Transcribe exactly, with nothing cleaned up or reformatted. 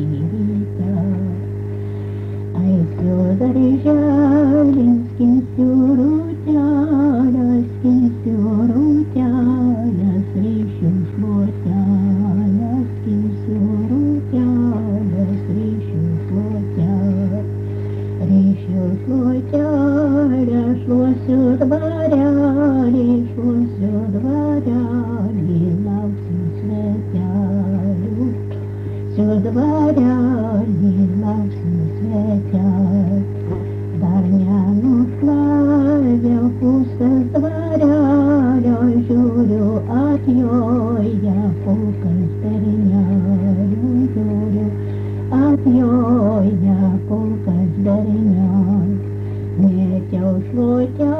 дитя. Ай, Фёдор Жалинскин, сюрутяля, скин сюрутяля, срещу шлотяля, скин сюрутяля, срещу шлотяля. Рещу шлотяля, шло сюдваряли, шло сюдваряли, лавцы светялю. Сюдваряли, лавцы светят. Дарняну славилку создворяля, журю от ёй, я пукай стариняю, журю от ёй, я пукай стариняю. Не тел шлотя